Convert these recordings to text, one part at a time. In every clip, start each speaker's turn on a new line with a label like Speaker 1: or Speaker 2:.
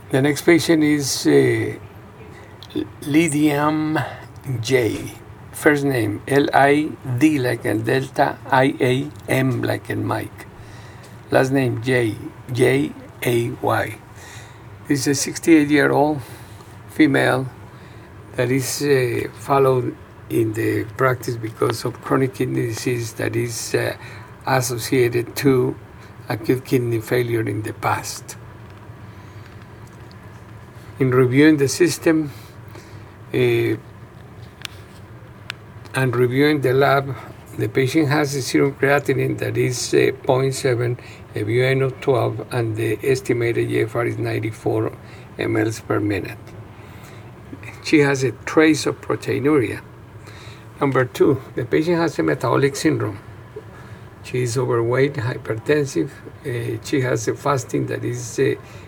Speaker 1: The next patient is Lydiam J. First name L-I-D like in Delta, I-A-M like in Mike. Last name J, J-A-Y. This is a 68-year-old female that is followed in the practice because of chronic kidney disease that is associated to acute kidney failure in the past. In reviewing the system and reviewing the lab, the patient has a serum creatinine that is 0.7, a BUN of 12, and the estimated GFR is 94 mLs per minute. She has a trace of proteinuria. Number 2, the patient has a metabolic syndrome. She is overweight, hypertensive. She has a fasting that is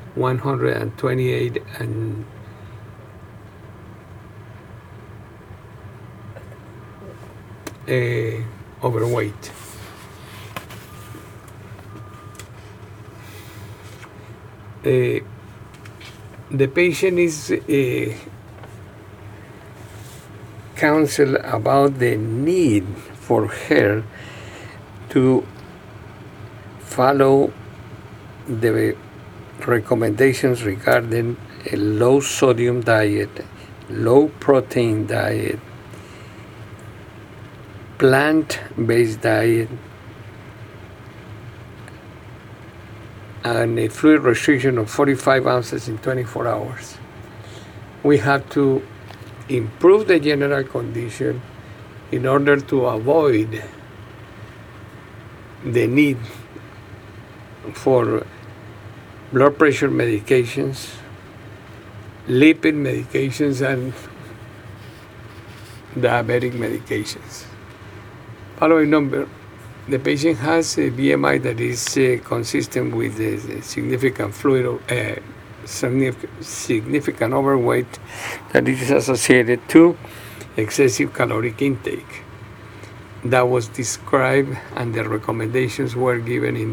Speaker 1: 128 and overweight. The patient is counseled about the need for her to follow the recommendations regarding a low sodium diet, low protein diet, plant-based diet, and a fluid restriction of 45 ounces in 24 hours. We have to improve the general condition in order to avoid the need for blood pressure medications, lipid medications, and diabetic medications. Following number, the patient has a BMI that is consistent with a significant significant overweight that is associated to excessive caloric intake. That was described, and the recommendations were given in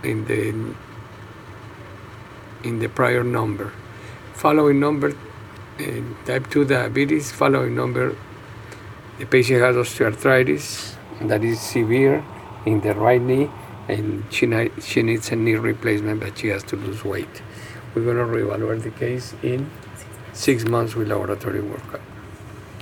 Speaker 1: the prior number. Following number, type 2 diabetes. Following number, the patient has osteoarthritis that is severe in the right knee, and she needs a knee replacement, but she has to lose weight. We're going to reevaluate the case in 6 months with laboratory workup.